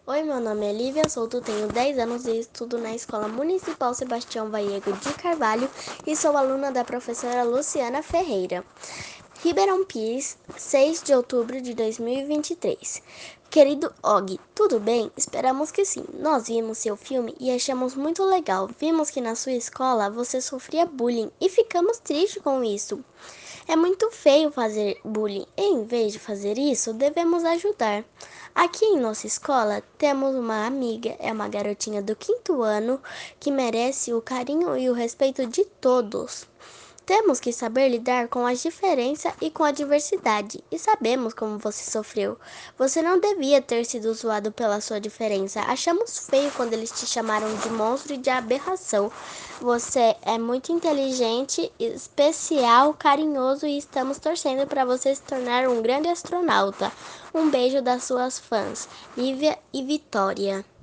Oi, meu nome é Lívia Souto, tenho 10 anos e estudo na Escola Municipal Sebastião Vaiego de Carvalho e sou aluna da professora Luciana Ferreira. Ribeirão Pires, 6 de outubro de 2023. Querido Og, tudo bem? Esperamos que sim. Nós vimos seu filme e achamos muito legal. Vimos que na sua escola você sofria bullying e ficamos tristes com isso. É muito feio fazer bullying e, em vez de fazer isso, devemos ajudar. Aqui em nossa escola temos uma amiga, é uma garotinha do 5º ano que merece o carinho e o respeito de todos. Temos que saber lidar com as diferenças e com a diversidade, e sabemos como você sofreu. Você não devia ter sido zoado pela sua diferença. Achamos feio quando eles te chamaram de monstro e de aberração. Você é muito inteligente, especial, carinhoso e estamos torcendo para você se tornar um grande astronauta. Um beijo das suas fãs, Lívia e Vitória.